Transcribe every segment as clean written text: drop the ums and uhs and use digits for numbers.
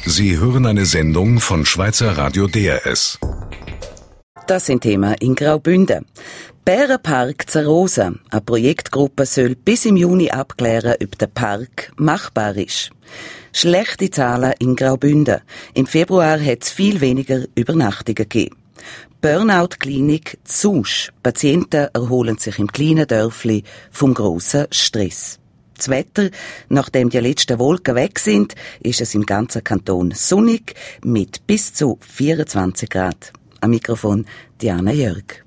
Sie hören eine Sendung von Schweizer Radio DRS. Das sind Themen in Graubünden. Bärenpark Zerrosa. Eine Projektgruppe soll bis im Juni abklären, ob der Park machbar ist. Schlechte Zahlen in Graubünden. Im Februar hat es viel weniger Übernachtungen gegeben. Burnout-Klinik Zusch. Patienten erholen sich im kleinen Dörfli vom grossen Stress. Das Wetter, nachdem die letzten Wolken weg sind, ist es im ganzen Kanton sonnig mit bis zu 24 Grad. Am Mikrofon Diana Jörg.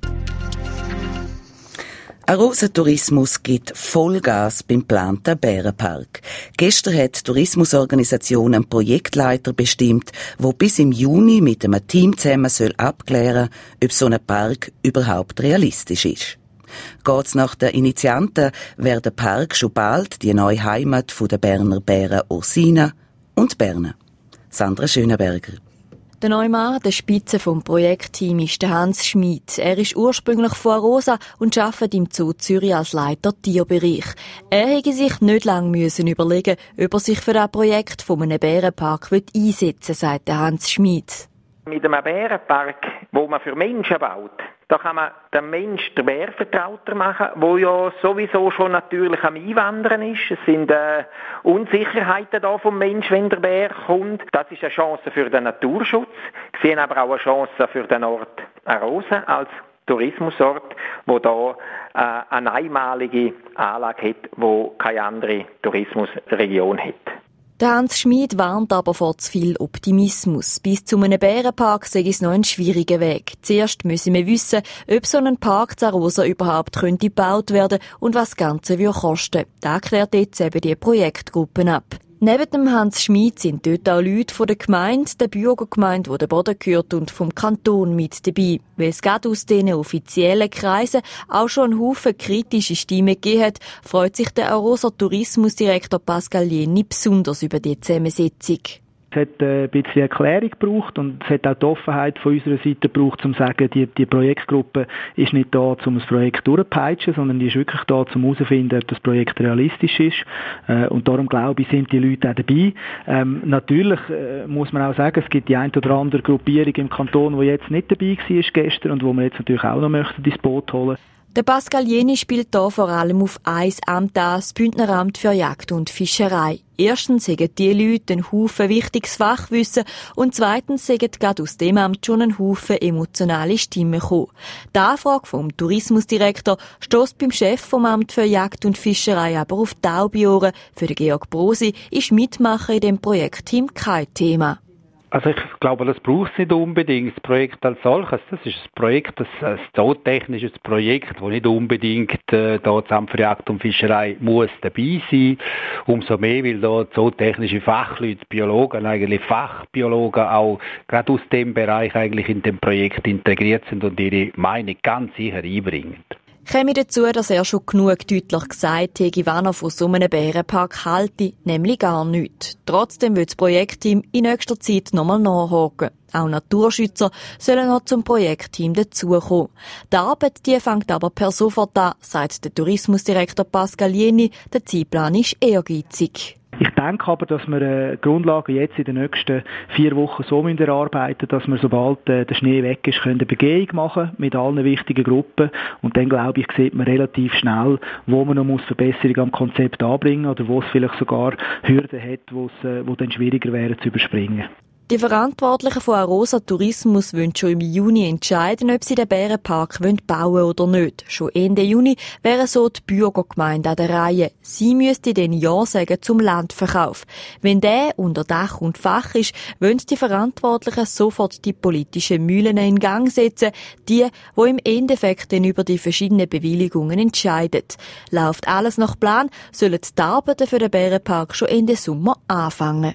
Arosa Tourismus gibt Vollgas beim geplanten Bärenpark. Gestern hat die Tourismusorganisation einen Projektleiter bestimmt, der bis im Juni mit einem Team zusammen abklären soll, ob so ein Park überhaupt realistisch ist. Geht's nach den Initianten, wäre der Park schon bald die neue Heimat der Berner Bären Ursina und Berne. Sandra Schönenberger. Der neue Mann an der Spitze vom Projektteam ist der Hans Schmid. Er ist ursprünglich von Arosa und arbeitet im Zoo Zürich als Leiter Tierbereich. Er hätte sich nicht lange überlegen, ob er sich für das Projekt von einem Bärenpark einsetzen will, sagt der Hans Schmid. Mit einem Bärenpark, wo man für Menschen baut, da kann man den Menschen den Bär vertrauter machen, wo ja sowieso schon natürlich am Einwandern ist. Es sind Unsicherheiten da vom Mensch, wenn der Bär kommt. Das ist eine Chance für den Naturschutz. Wir sehen aber auch eine Chance für den Ort Arosa als Tourismusort, wo da eine einmalige Anlage hat, wo keine andere Tourismusregion hat. Der Hans Schmid warnt aber vor zu viel Optimismus. Bis zu einem Bärenpark sei es noch ein schwieriger Weg. Zuerst müssen wir wissen, ob so ein Park Zerrosa überhaupt gebaut werden könnte und was das Ganze kosten würde. Das klärt jetzt eben die Projektgruppen ab. Neben dem Hans Schmid sind dort auch Leute von der Gemeinde, der Bürgergemeinde, die der Boden gehört, und vom Kanton mit dabei. Weil es gerade aus diesen offiziellen Kreisen auch schon einen Haufen kritische Stimmen gegeben hat, freut sich der Arosa Tourismusdirektor Pascal Jenny besonders über die Zusammensetzung. Es hat ein bisschen Erklärung gebraucht und es hat auch die Offenheit von unserer Seite gebraucht, um zu sagen, die Projektgruppe ist nicht da, um das Projekt durchzupeitschen, sondern die ist wirklich da, um herauszufinden, ob das Projekt realistisch ist. Und darum, glaube ich, sind die Leute auch dabei. Natürlich muss man auch sagen, es gibt die ein oder andere Gruppierung im Kanton, die jetzt nicht dabei war gestern und wo wir jetzt natürlich auch noch möchten ins Boot holen. Der Pascal Jenny spielt hier vor allem auf ein Amt an, das Bündneramt für Jagd und Fischerei. Erstens sagen die Leute einen Haufen wichtiges Fachwissen und zweitens sagen gerade aus dem Amt schon einen Haufen emotionale Stimmen gekommen. Die Anfrage vom Tourismusdirektor stösst beim Chef vom Amt für Jagd und Fischerei aber auf taube Ohren. Für den Georg Brosi ist Mitmachen in dem Projektteam kein Thema. Also ich glaube, das braucht es nicht unbedingt. Das Projekt als solches, das ist ein Projekt, ein zootechnisches Projekt, das nicht unbedingt da das Amt für Jagd und Fischerei muss dabei sein. Umso mehr, weil da zootechnische Fachleute, Biologen, eigentlich Fachbiologen auch gerade aus dem Bereich eigentlich in dem Projekt integriert sind und ihre Meinung ganz sicher einbringen. Käme dazu, dass er schon genug deutlich gesagt hat, wann er von so einem Bärenpark halte, nämlich gar nichts. Trotzdem will das Projektteam in nächster Zeit nochmal nachhaken. Auch Naturschützer sollen noch zum Projektteam dazukommen. Die Arbeit, die fängt aber per sofort an, sagt der Tourismusdirektor Pascal Jenny. Der Zeitplan ist ehrgeizig. Ich denke aber, dass wir Grundlagen jetzt in den nächsten 4 Wochen so erarbeiten müssen, dass wir, sobald der Schnee weg ist, eine Begehung machen mit allen wichtigen Gruppen. Und dann, glaube ich, sieht man relativ schnell, wo man noch Verbesserungen am Konzept anbringen muss oder wo es vielleicht sogar Hürden hat, wo dann schwieriger wären zu überspringen. Die Verantwortlichen von Arosa Tourismus wollen schon im Juni entscheiden, ob sie den Bärenpark bauen wollen oder nicht. Schon Ende Juni wäre so die Bürgergemeinde an der Reihe. Sie müsste dann Ja sagen zum Landverkauf. Wenn der unter Dach und Fach ist, wollen die Verantwortlichen sofort die politischen Mühlen in Gang setzen, die im Endeffekt dann über die verschiedenen Bewilligungen entscheiden. Läuft alles nach Plan, sollen die Arbeiten für den Bärenpark schon Ende Sommer anfangen.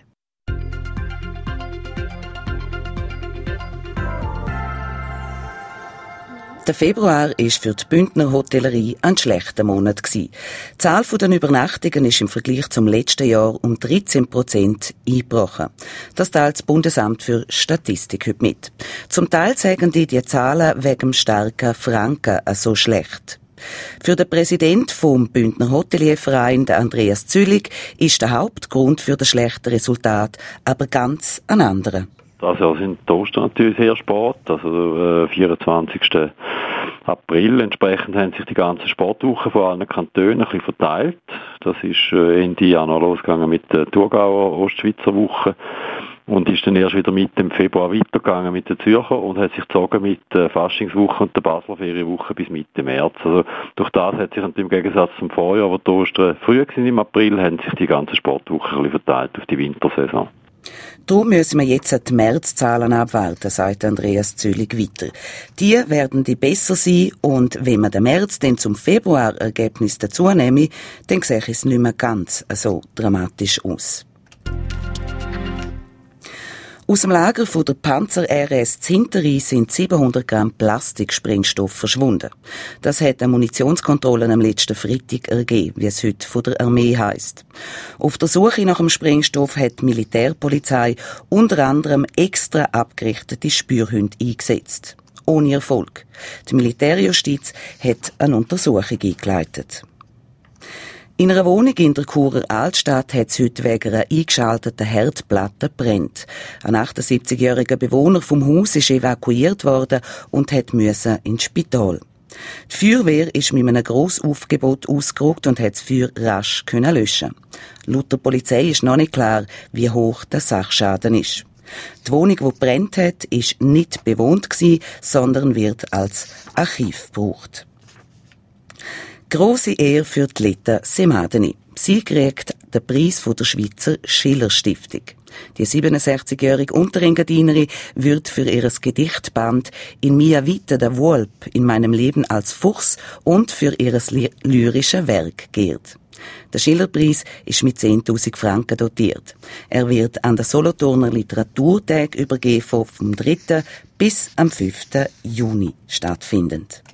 Der Februar war für die Bündner Hotellerie ein schlechter Monat. Die Zahl der Übernachtungen ist im Vergleich zum letzten Jahr um 13% eingebrochen. Das teilt das Bundesamt für Statistik heute mit. Zum Teil sagen die Zahlen wegen dem starken Franken so schlecht. Für den Präsidenten vom Bündner Hotelierverein, Andreas Züllig, ist der Hauptgrund für das schlechte Resultat aber ganz ein anderer. Also sind die Ostern natürlich sehr spät, also 24. April. Entsprechend haben sich die ganzen Sportwochen von allen Kantonen ein bisschen verteilt. Das ist Ende Januar losgegangen mit der Thurgauer Ostschweizer Woche und ist dann erst wieder Mitte im Februar weitergegangen mit der Zürcher und hat sich gezogen mit der Faschingswoche und der Basler Ferienwoche bis Mitte März. Also durch das hat sich im Gegensatz zum Vorjahr, wo die Ostern früher waren im April, haben sich die ganzen Sportwochen ein bisschen verteilt auf die Wintersaison. Darum müssen wir jetzt die Märzzahlen abwarten, sagt Andreas Züllig weiter. Die werden die besser sein und wenn man den März dann zum Februar-Ergebnis dazu nehme, dann sehe es nicht mehr ganz so dramatisch aus. Aus dem Lager von der Panzer-RS Zinterei sind 700 Gramm Plastiksprengstoff verschwunden. Das hat eine Munitionskontrolle am letzten Freitag ergeben, wie es heute von der Armee heisst. Auf der Suche nach dem Sprengstoff hat die Militärpolizei unter anderem extra abgerichtete Spürhunde eingesetzt. Ohne Erfolg. Die Militärjustiz hat eine Untersuchung eingeleitet. In einer Wohnung in der Churer Altstadt hat es heute wegen einer eingeschalteten Herdplatte gebrannt. Ein 78-jähriger Bewohner vom Haus ist evakuiert worden und musste ins Spital. Die Feuerwehr ist mit einem Grossaufgebot ausgerückt und hat das Feuer rasch löschen. Laut der Polizei ist noch nicht klar, wie hoch der Sachschaden ist. Die Wohnung, die gebrannt hat, ist nicht bewohnt gewesen, sondern wird als Archiv gebraucht. Grosse Ehre für die Letta Semadeni. Sie kriegt den Preis von der Schweizer Schiller-Stiftung. Die 67-jährige Unterengadinerin wird für ihr Gedichtband «In mia vita da Volp» in meinem Leben als Fuchs und für ihr lyrisches Werk geehrt. Der Schillerpreis ist mit 10.000 Franken dotiert. Er wird an der Solothurner Literaturtag übergeben vom 3. bis am 5. Juni stattfindend.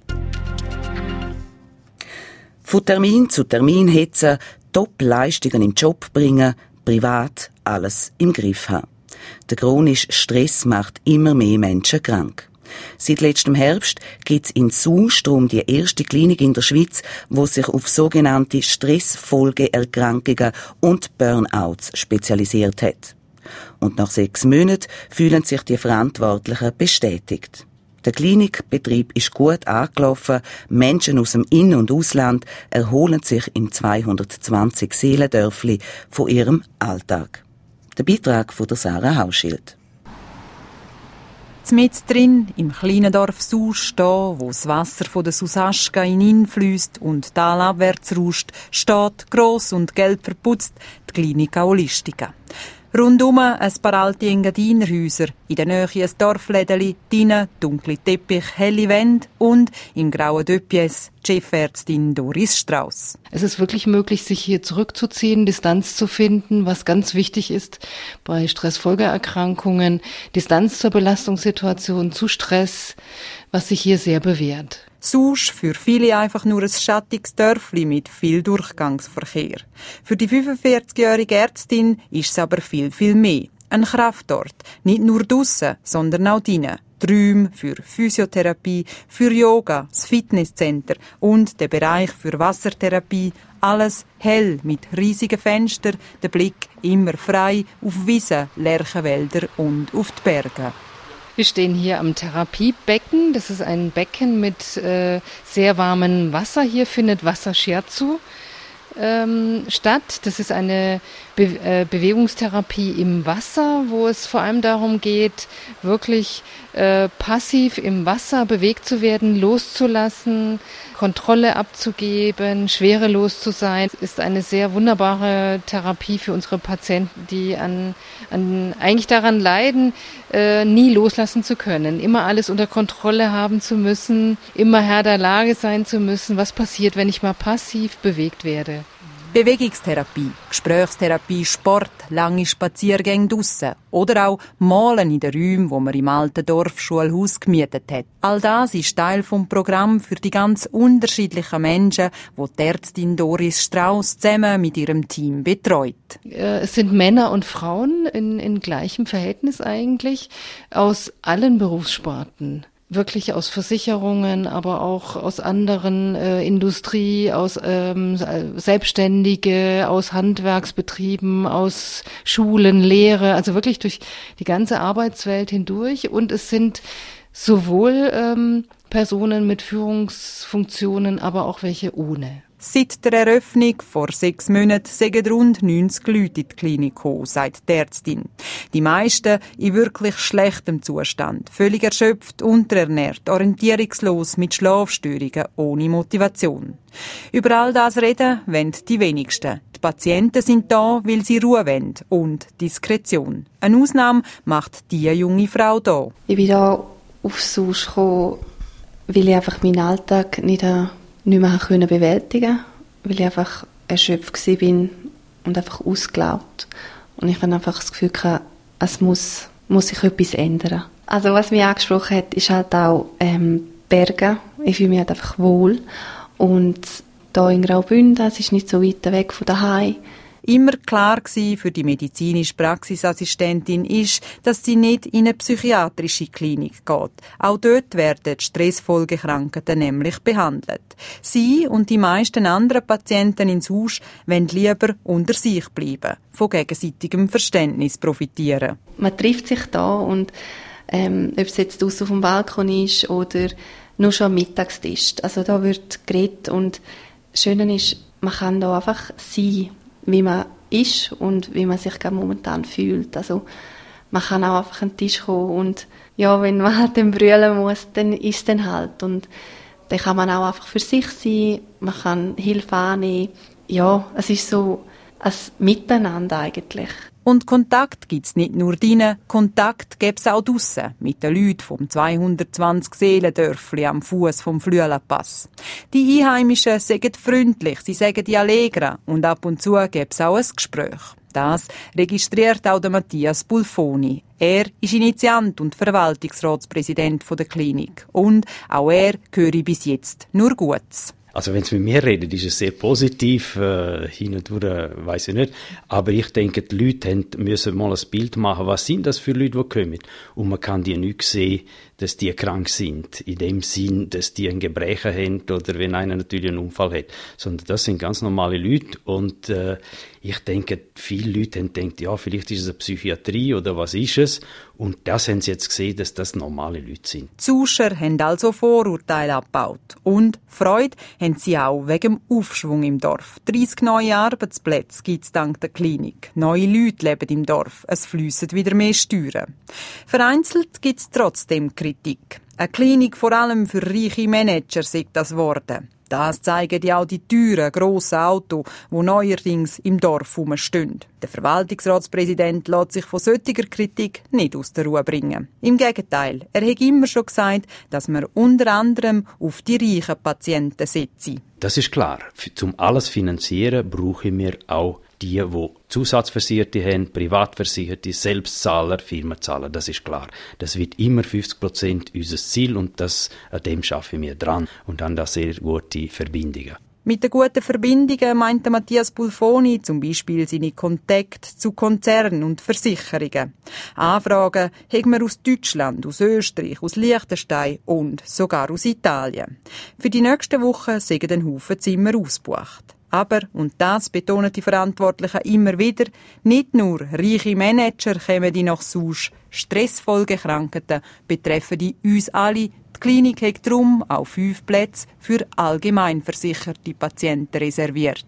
Von Termin zu Termin hetzen, Top-Leistungen im Job bringen, privat alles im Griff haben. Der chronische Stress macht immer mehr Menschen krank. Seit letztem Herbst gibt es in Sustrom die erste Klinik in der Schweiz, wo sich auf sogenannte Stressfolgeerkrankungen und Burnouts spezialisiert hat. Und nach 6 Monaten fühlen sich die Verantwortlichen bestätigt. Der Klinikbetrieb ist gut angelaufen. Menschen aus dem In- und Ausland erholen sich im 220 Seelendörfli von ihrem Alltag. Der Beitrag von der Sarah Hauschild. Mit drin, im kleinen Dorf Sus, wo das Wasser von der Susaschka in ihn fließt und talabwärts rauscht, steht, gross und gelb verputzt, die Klinika Holistica. Rundum ein paar alte Engadinerhäuser, in der Nähe ein Dorflädeli, drinnen dunkle Teppich, helle Wände und im grauen Döpjes die Chefärztin Doris Strauss. Es ist wirklich möglich, sich hier zurückzuziehen, Distanz zu finden, was ganz wichtig ist bei Stressfolgeerkrankungen, Distanz zur Belastungssituation, zu Stress, was sich hier sehr bewährt. Susch für viele einfach nur ein schattiges Dörfli mit viel Durchgangsverkehr. Für die 45-jährige Ärztin ist es aber viel, viel mehr. Ein Kraftort. Nicht nur draussen, sondern auch drinnen. Räume für Physiotherapie, für Yoga, das Fitnesscenter und der Bereich für Wassertherapie. Alles hell mit riesigen Fenstern, der Blick immer frei auf Wiesen, Lärchenwälder und auf die Berge. Wir stehen hier am Therapiebecken. Das ist ein Becken mit sehr warmem Wasser. Hier findet Wasser-Shiatsu statt. Das ist eine Bewegungstherapie im Wasser, wo es vor allem darum geht, wirklich passiv im Wasser bewegt zu werden, loszulassen, Kontrolle abzugeben, schwerelos zu sein. Es ist eine sehr wunderbare Therapie für unsere Patienten, die eigentlich daran leiden, nie loslassen zu können, immer alles unter Kontrolle haben zu müssen, immer Herr der Lage sein zu müssen. Was passiert, wenn ich mal passiv bewegt werde? Bewegungstherapie, Gesprächstherapie, Sport, lange Spaziergänge draussen oder auch Malen in den Räumen, wo man im alten Dorfschulhaus gemietet hat. All das ist Teil vom Programm für die ganz unterschiedlichen Menschen, die die Ärztin Doris Strauss zusammen mit ihrem Team betreut. Es sind Männer und Frauen in gleichem Verhältnis eigentlich aus allen Berufssparten. wirklich aus Versicherungen, aber auch aus anderen Industrie, aus Selbstständige, aus Handwerksbetrieben, aus Schulen, Lehre, also wirklich durch die ganze Arbeitswelt hindurch. Und es sind sowohl Personen mit Führungsfunktionen, aber auch welche ohne. Seit der Eröffnung vor 6 Monaten sind rund 90 Leute in die Klinik gekommen, sagt die Ärztin. Die meisten in wirklich schlechtem Zustand, völlig erschöpft, unterernährt, orientierungslos, mit Schlafstörungen, ohne Motivation. Über all das reden wollen die wenigsten. Die Patienten sind da, weil sie Ruhe wollen und Diskretion. Eine Ausnahme macht diese junge Frau da. Ich bin hier auf SUS gekommen, weil ich einfach meinen Alltag nicht mehr bewältigen konnte, weil ich einfach erschöpft war und einfach ausgelaugt. Und ich habe einfach das Gefühl gehabt, es muss sich etwas ändern. Also was mich angesprochen hat, ist halt auch Berge. Ich fühle mich halt einfach wohl. Und hier in Graubünden, es ist nicht so weit weg von daheim. Immer klar gsi für die medizinische Praxisassistentin ist, dass sie nicht in eine psychiatrische Klinik geht. Auch dort werden die Stressfolgekrankheiten nämlich behandelt. Sie und die meisten anderen Patienten ins Haus wollen lieber unter sich bleiben, von gegenseitigem Verständnis profitieren. Man trifft sich da und ob es jetzt draussen auf dem Balkon ist oder nur schon am Mittagstisch. Also da wird geredet und das Schöne ist, man kann da einfach sein, wie man ist und wie man sich momentan fühlt. Also man kann auch einfach an den Tisch kommen und ja, wenn man halt dann brüllen muss, dann ist es dann halt. Und dann kann man auch einfach für sich sein, man kann Hilfe annehmen. Ja, es ist so ein Miteinander eigentlich. Und Kontakt gibt's nicht nur drinnen, Kontakt gäb's auch draussen mit den Leuten vom 220-Seelendörfli am Fuss vom Flüelapass. Die Einheimischen sagen freundlich, sie sagen die Allegra und ab und zu gäb's auch ein Gespräch. Das registriert auch der Matthias Bulfoni. Er ist Initiant und Verwaltungsratspräsident der Klinik. Und auch er höre bis jetzt nur Gutes. Also wenn Sie mit mir reden, ist es sehr positiv, hin und wieder weiss ich nicht. Aber ich denke, die Leute müssen mal ein Bild machen, was sind das für Leute, die kommen. Und man kann die nicht sehen, dass die krank sind, in dem Sinn, dass die ein Gebrechen haben oder wenn einer natürlich einen Unfall hat. Sondern das sind ganz normale Leute und ich denke, viele Leute haben gedacht, ja, vielleicht ist es eine Psychiatrie oder was ist es? Und das haben sie jetzt gesehen, dass das normale Leute sind. Die Zuscher haben also Vorurteile abgebaut. Und Freude haben sie auch wegen dem Aufschwung im Dorf. 30 neue Arbeitsplätze gibt es dank der Klinik. Neue Leute leben im Dorf. Es fliessen wieder mehr Steuern. Vereinzelt gibt es trotzdem Kritik. Eine Klinik vor allem für reiche Manager sei das geworden. Das zeigen ja auch die teuren, grossen Autos, die neuerdings im Dorf herumstehen. Der Verwaltungsratspräsident lässt sich von solcher Kritik nicht aus der Ruhe bringen. Im Gegenteil, er hat immer schon gesagt, dass man unter anderem auf die reichen Patienten setze. Das ist klar. Zum alles finanzieren brauchen wir auch die Zusatzversicherte haben, Privatversicherte, Selbstzahler, Firmenzahler, das ist klar. Das wird immer 50% unser Ziel und an dem arbeiten wir dran. Und dann da sehr gute Verbindungen. Mit den guten Verbindungen meinte Matthias Bulfoni zum Beispiel seine Kontakte zu Konzernen und Versicherungen. Anfragen haben wir aus Deutschland, aus Österreich, aus Liechtenstein und sogar aus Italien. Für die nächsten Wochen sind ein Haufen Zimmer ausgebucht. Aber, und das betonen die Verantwortlichen immer wieder, nicht nur reiche Manager kommen die nach SUS, Stressfolgekrankheiten betreffen die uns alle. Die Klinik hat darum auch 5 Plätze für allgemein versicherte Patienten reserviert.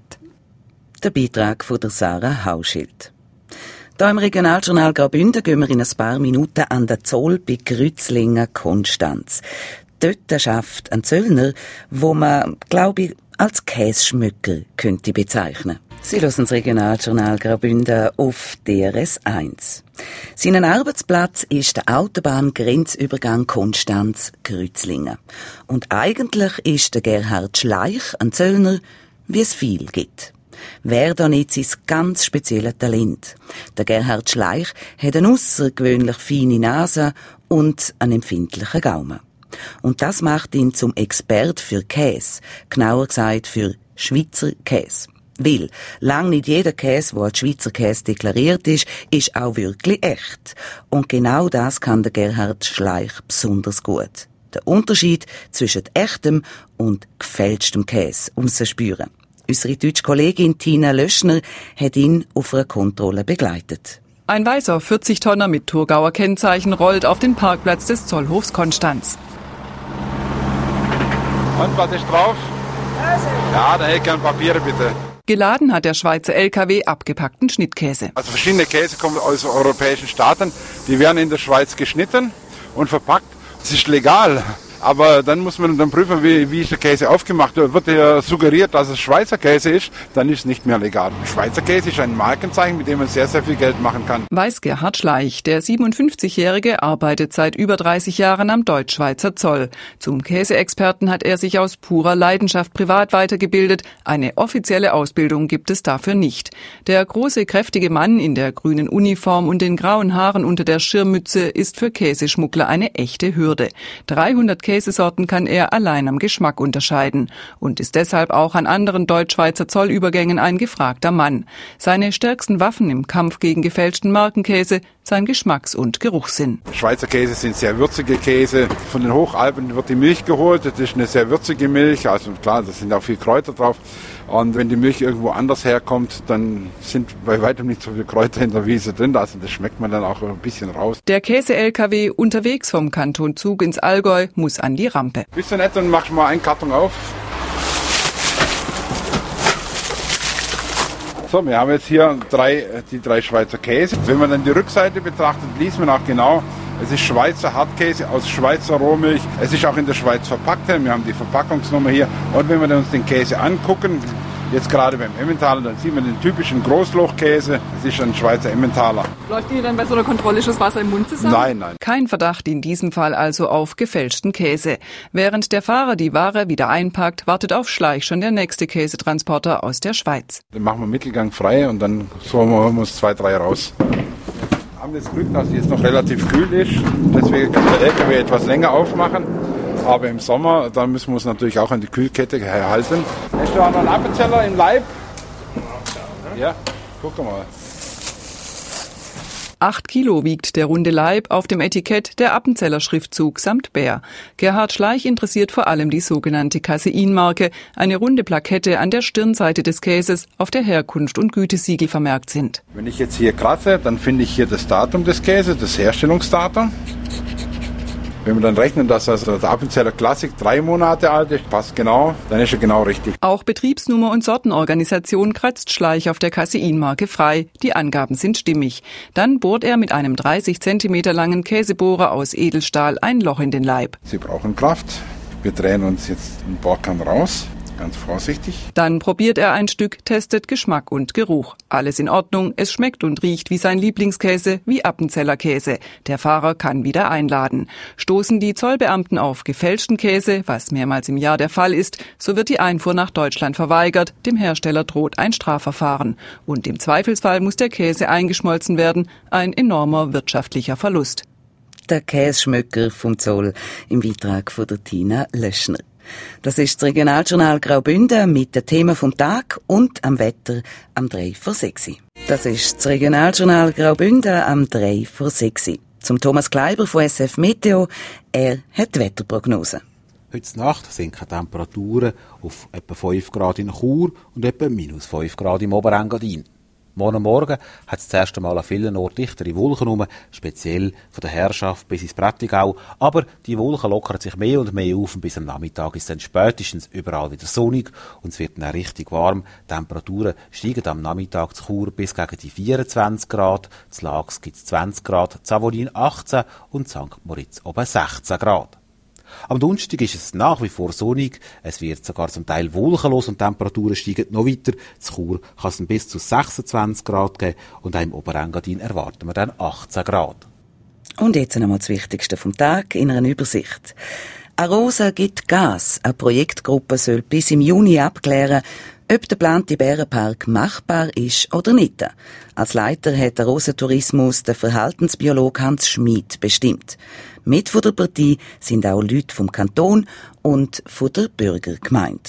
Der Beitrag von der Sarah Hauschild. Hier im Regionaljournal Graubünden gehen wir in ein paar Minuten an den Zoll bei Grützlingen Konstanz. Dort schafft ein Zöllner, wo man, glaube ich, als Käseschmücker könnte bezeichnen. Sie hören das Regionaljournal Graubünden auf DRS1. Sein Arbeitsplatz ist der Autobahngrenzübergang Konstanz-Grützlingen. Und eigentlich ist der Gerhard Schleich ein Zöllner, wie es viel gibt. Wäre da nicht sein ganz spezielles Talent? Der Gerhard Schleich hat eine aussergewöhnlich feine Nase und einen empfindlichen Gaumen. Und das macht ihn zum Expert für Käse, genauer gesagt für Schweizer Käse. Weil lang nicht jeder Käse, der als Schweizer Käse deklariert ist auch wirklich echt. Und genau das kann der Gerhard Schleich besonders gut. den Unterschied zwischen echtem und gefälschtem Käse herausspüren. Unsere deutsche Kollegin Tina Löschner hat ihn auf einer Kontrolle begleitet. Ein weißer 40-Tonner mit Thurgauer Kennzeichen rollt auf den Parkplatz des Zollhofs Konstanz. Und was ist drauf? Ja, da hätte ich gerne Papiere, bitte. Geladen hat der Schweizer LKW abgepackten Schnittkäse. Also verschiedene Käse kommen aus europäischen Staaten. Die werden in der Schweiz geschnitten und verpackt. Das ist legal. Aber dann muss man dann prüfen, wie ist der Käse aufgemacht. Wird ja suggeriert, dass es Schweizer Käse ist, dann ist es nicht mehr legal. Schweizer Käse ist ein Markenzeichen, mit dem man sehr, sehr viel Geld machen kann. Weiß Gerhard Schleich, der 57-Jährige, arbeitet seit über 30 Jahren am Deutsch-Schweizer Zoll. Zum Käseexperten hat er sich aus purer Leidenschaft privat weitergebildet. Eine offizielle Ausbildung gibt es dafür nicht. Der große, kräftige Mann in der grünen Uniform und den grauen Haaren unter der Schirmmütze ist für Käseschmuggler eine echte Hürde. 300 Käsesorten kann er allein am Geschmack unterscheiden und ist deshalb auch an anderen Deutsch-Schweizer Zollübergängen ein gefragter Mann. Seine stärksten Waffen im Kampf gegen gefälschten Markenkäse, sein Geschmacks- und Geruchssinn. Schweizer Käse sind sehr würzige Käse. Von den Hochalpen wird die Milch geholt. Das ist eine sehr würzige Milch. Also klar, da sind auch viel Kräuter drauf. Und wenn die Milch irgendwo anders herkommt, dann sind bei weitem nicht so viele Kräuter in der Wiese drin. Also das schmeckt man dann auch ein bisschen raus. Der Käse-LKW unterwegs vom Kanton Zug ins Allgäu muss an die Rampe. Bist du nett und machst mal einen Karton auf. So, wir haben jetzt hier die drei Schweizer Käse. Wenn man dann die Rückseite betrachtet, liest man auch genau, es ist Schweizer Hartkäse aus Schweizer Rohmilch. Es ist auch in der Schweiz verpackt. Wir haben die Verpackungsnummer hier. Und wenn wir uns den Käse angucken, jetzt gerade beim Emmentaler, dann sieht man den typischen Großlochkäse. Das ist ein Schweizer Emmentaler. Läuft Ihnen dann bei so einer Kontrolle schon das Wasser im Mund zusammen? Nein, nein. Kein Verdacht in diesem Fall also auf gefälschten Käse. Während der Fahrer die Ware wieder einpackt, wartet auf Schleich schon der nächste Käsetransporter aus der Schweiz. Dann machen wir Mittelgang frei und dann holen wir uns 2, 3 raus. Wir haben das Glück, dass es jetzt noch relativ kühl ist. Deswegen kann der LKW etwas länger aufmachen. Aber im Sommer, da müssen wir uns natürlich auch an die Kühlkette halten. Hast du auch noch einen Appenzeller im Leib? Ja, guck mal. 8 Kilo wiegt der runde Leib, auf dem Etikett der Appenzeller Schriftzug samt Bär. Gerhard Schleich interessiert vor allem die sogenannte Caseinmarke, eine runde Plakette an der Stirnseite des Käses, auf der Herkunft und Gütesiegel vermerkt sind. Wenn ich jetzt hier kratze, dann finde ich hier das Datum des Käses, das Herstellungsdatum. Wenn wir dann rechnen, dass also der Appenzeller Classic 3 Monate alt ist, passt genau, dann ist er genau richtig. Auch Betriebsnummer und Sortenorganisation kratzt Schleich auf der Caseinmarke frei. Die Angaben sind stimmig. Dann bohrt er mit einem 30 cm langen Käsebohrer aus Edelstahl ein Loch in den Leib. Sie brauchen Kraft. Wir drehen uns jetzt den Bohrkamm raus. Ganz vorsichtig. Dann probiert er ein Stück, testet Geschmack und Geruch. Alles in Ordnung, es schmeckt und riecht wie sein Lieblingskäse, wie Appenzeller Käse. Der Fahrer kann wieder einladen. Stoßen die Zollbeamten auf gefälschten Käse, was mehrmals im Jahr der Fall ist, so wird die Einfuhr nach Deutschland verweigert. Dem Hersteller droht ein Strafverfahren. Und im Zweifelsfall muss der Käse eingeschmolzen werden. Ein enormer wirtschaftlicher Verlust. Der Käseschmöcker vom Zoll im Beitrag von der Tina Löschner. Das ist das Regionaljournal Graubünden mit den Themen vom Tag und am Wetter am 3 vor 6. Das ist das Regionaljournal Graubünden am 3 vor 6. Zum Thomas Kleiber von SF Meteo. Er hat die Wetterprognose. Heute Nacht sinken Temperaturen auf etwa 5 Grad in Chur und etwa -5 Grad im Oberengadin. Morgen hat es das erste Mal an vielen Orten dichtere Wolken herum, speziell von der Herrschaft bis ins Prättigau. Aber die Wolken lockern sich mehr und mehr auf und bis am Nachmittag ist es dann spätestens überall wieder sonnig und es wird dann richtig warm. Die Temperaturen steigen am Nachmittag zu Chur bis gegen die 24 Grad, zu Laax gibt es 20 Grad, Savonin 18 und St. Moritz oben 16 Grad. Am Donnerstag ist es nach wie vor sonnig, es wird sogar zum Teil wolkenlos und die Temperaturen steigen noch weiter. Zu Chur kann es bis zu 26 Grad geben und auch im Oberengadin erwarten wir dann 18 Grad. Und jetzt einmal das Wichtigste vom Tag in einer Übersicht. Arosa gibt Gas. Eine Projektgruppe soll bis im Juni abklären, ob der geplante Bärenpark machbar ist oder nicht. Als Leiter hat Arosa Tourismus der Verhaltensbiologe Hans Schmid bestimmt. Mit von der Partie sind auch Leute vom Kanton und von der Bürgergemeinde.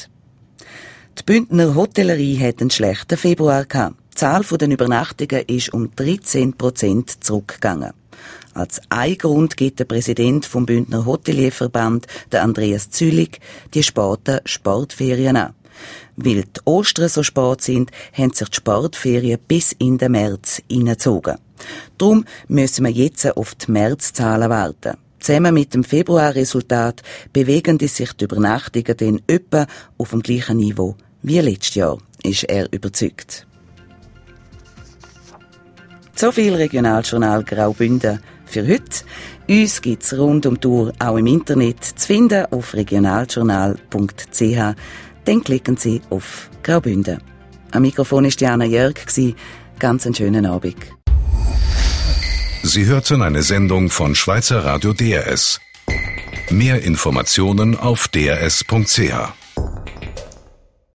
Die Bündner Hotellerie hat einen schlechten Februar gehabt. Die Zahl der Übernachtungen ist um 13% zurückgegangen. Als ein Grund gibt der Präsident vom Bündner Hotelierverband, der Andreas Zülig, die späten Sportferien an. Weil die Ostern so spät sind, haben sich die Sportferien bis in den März hineingezogen. Darum müssen wir jetzt auf die Märzzahlen warten. Zusammen mit dem Februarresultat bewegen sich die Übernachtungen dann etwa auf dem gleichen Niveau wie letztes Jahr, ist er überzeugt. So viel Regionaljournal Graubünden für heute. Uns gibt's rund um die Uhr auch im Internet zu finden auf regionaljournal.ch. Dann klicken Sie auf Graubünden. Am Mikrofon war Diana Jörg. Ganz einen schönen Abend. Sie hörten eine Sendung von Schweizer Radio DRS. Mehr Informationen auf drs.ch.